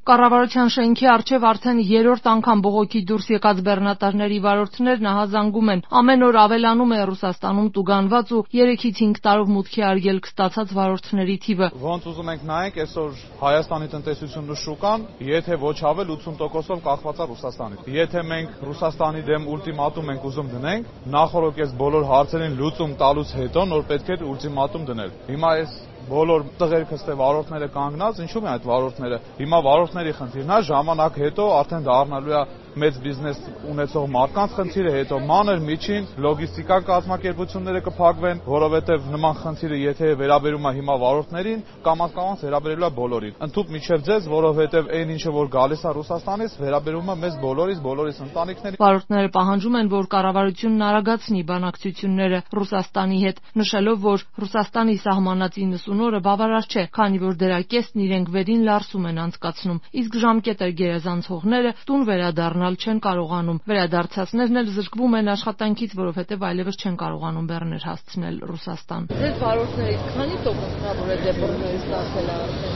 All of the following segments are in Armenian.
Կառավարության շենքի առջև արդեն երրորդ անգամ բողոքի դուրս եկած բեռնատարների վարորդներն ահազանգում են։ Ամեն օր ավելանում է Ռուսաստանում տուգանված ու 3-ից 5 տարով մուտքի արգելք ստացած վարորդների թիվը։ Ոնց ուզում ենք նայենք, այսօր Հայաստանի տնտեսությունն ու շուկան, եթե ոչ ավել 80%-ով կախված է Ռուսաստանից։ Եթե մենք Ռուսաստանի դեմ ուլտիմատում ենք ուզում դնենք, նախորդ այս բոլոր հարցերին լուծում տալուց հետո նոր պետք է ուլտիմատում դնել։ Հիմա այս բոլոր տղերքը ստե վարորդները կանգնած, ինչու՞ է այդ վարորդները։ Հիմա վարորդների խնդիրն է, ժամանակ հետո արդեն դառնալու է մեծ բիզնես ունեցող մարդկանց խնդիրը, հետո մանր միջին լոգիստիկա կազմակերպությունները կփակվեն, որովհետև նման խնդիրը եթե վերաբերում է հիմա վարորդներին, կամաց վերաբերելու է բոլորին։ Ընդհուպ միջև ձեզ, որովհետև այն ինչը որ գալիս է Ռուսաստանից, վերաբերում է մեզ բոլորիս ընտանիքներին։ Վարորդները պահանջում են, որ կառավարությունն արագացնի բանակցությունները Ռուսաստանի հետ, նշելով, որ Ռուսաստանի սահմանած 90 օրը բավարար չէ, քանի որ դրա կեսն իրենք վերին լարսում են անցկացնում, իսկ ժամկետը գերազանցողները տուն վերադառնալ չեն կարողանում։ Վերադարձածներն էլ զրկվում են աշխատանքից, որովհետև այլևս չեն կարողանում բեռներ հասցնել Ռուսաստան։ Ձեր վարորդներից քանի տոկոսն է, որ դեպորտների ստացել է արդեն։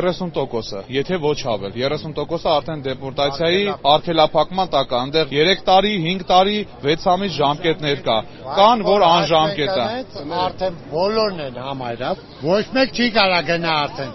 30%-ը, եթե ոչ ավել, 30%-ը արդեն դեպորտացիայի արգելափակման տակ է, այնտեղ 3 տարի, 5 տարի, 6 ամիս ժամկետներ կան, որ անժամկետ է։ Արդեն բոլորն են համարյալ, ոչ մեկ չի կարող գնա արդեն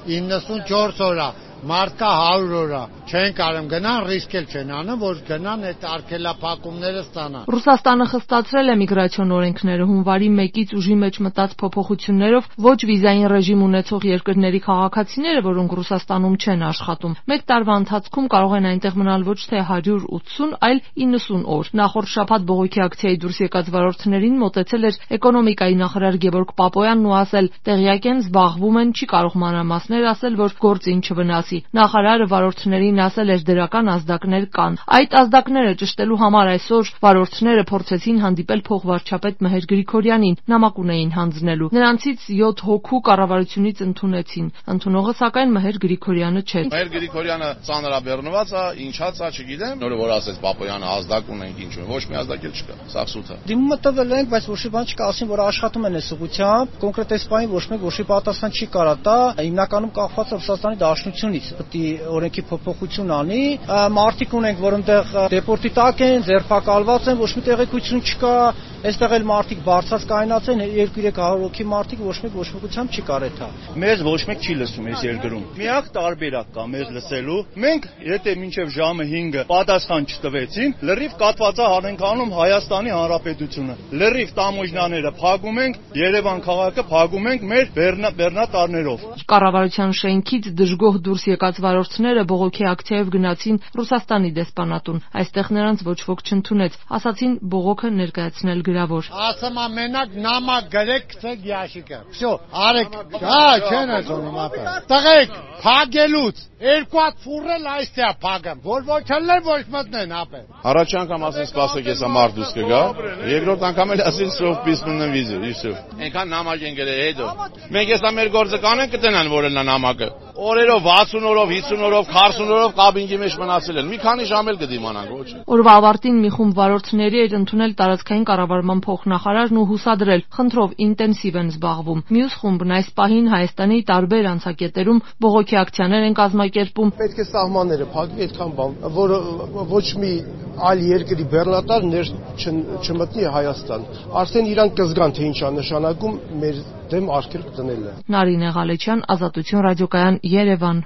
94 օր է, մարդկա 100 օր է, չեն կարող գնան, ռիսկ էլ չեն անում, որ գնան այդ արգելափակումները ստանան։ Ռուսաստանը խստացրել է միգրացիոն օրենքները հունվարի 1-ից ուժի մեջ մտած փոփոխություններով ոչ վիզային ռեժիմ ունեցող երկրների քաղաքացիները, որոնք Ռուսաստանում չեն աշխատում, մեկ տարվա ընթացքում կարող են այնտեղ մնալ ոչ թե 180, այլ 90 օր։ Նախորդ շաբաթ բողոքի ակցիայի դուրս եկած վարորդներին մոտեցել էր էկոնոմիկայի նախարար Գևորգ Պապոյանն ու ասել՝ տեղյակ են, զբաղվում են, չի կարող մանրամասներ ասել, որ գործին չվնասի։ Նախարարը վարորդներին ասել էր դրական ազդակներ կան։ Այդ ազդակները ճշտելու համար այսօր վարորդները փորձեցին հանդիպել փոխվարչապետ Մհեր Գրիգորյանին, նամակ ունեին հանձնելու։ Նրանցից 7 հոգու կառավարությունից ընդունեցին։ Ընդունողը սակայն Մհեր Գրիգորյանը չէր։ Մհեր Գրիգորյանը ծանրաբեռնված է, ինչած է, չգիտեմ, նորը որ ասեց Պապոյանը ազդակ ունենք ինչ-որ, ոչ մի ազդակ էլ չկա, սաղ սուտ է։ Դիմումը տվել ենք, բայց ոչ մի բան չկա, ասին որ աշխատում են այս ուղղությամբ, կոնկրետ այս բանի ոչ մեկ ոչ մի պատասխան չի կարա տա, հիմնականում կախված է Ռուսաստանի Դաշնությունից, պետք է օրենքի փոփոխություն անի, մարդիկ ունենք, որ այնտեղ դեպորտի տակ են, ձերբակալված են, ոչ մի տեղեկություն չկա, այստեղ էլ մարդիկ բարձած կայնած են, 2-300 հոգի մարդիկ ոչ մեկությամբ չի կարեթա։ Մեզ ոչ մեկ չի լսում այս երկրում։ Միակ տարբերակ կա մեզ լսելու։ Մենք եթե մինչև ժամը 5-ը պատասխան չտվեցին, լրիվ կատվածա հանենք անում Հայաստանի Հանրապետությունը։ Լրիվ տամոժնաները փակում ենք, Երևան քաղաքը փակում ենք մեր բեռնատարներով։ Կառավարության շենքից դժգոհ դուրս եկած վարորդները բողոքի ակցիայով գնացին Ռուսաստանի դեսպանատուն։ Այստեղ նրանց ոչ ոք չընդունեց, ասացին բողոքը ներկայացնել գրավոր։ Ասում եմ մենակ նամակ գրեք, գցեք ящիկը։ Всё, արեք։ Հա, չեն ասում ապա։ Տղեկ, փագելուց երկու հատ ֆուրել այստեղ փագեմ, որ ոչ ելներ ոչ մտնեն ապա։ Առաջ անգամ ասեն սպասեք, հեսա մարդ դուրս կգա, երկրորդ անգամ էլ ասին սով պիսմնն վիզը, իսու։ Այնքան նամակ են գրել հետո։ Մենք հեսա մեր գործը կանենք կտնան որելնա նամակը։ Օրերով 60 օրով, 50 օրով, 40 օրով կաբինգի մեջ մնացել են։ Մի քանի ժամ էլ կդիմանանք, ոչ։ Օրվա ավարտին մի խումբ վարորդների էր ընդունել տարածքային կառավարման փոխնախարարն ու հուսադրել, խնդրով ինտենսիվ են զբաղվում։ Մյուս խումբն այս պահին Հայաստանի տարբեր անցակետերում բողոքի ակցիաներ են կազմակերպում։ Պետք է սահմանները փակվի այդքան բան, որ ոչ մի այլ երկրի բեռնատար չմտնի Հայաստան։ Արդեն իրանք կզգան, թե ինչ է նշանակում մեր դեմ արգելք դնելը։ Նարինե Ղալեչյան, Ազատություն ռադիոկայան, Երևան։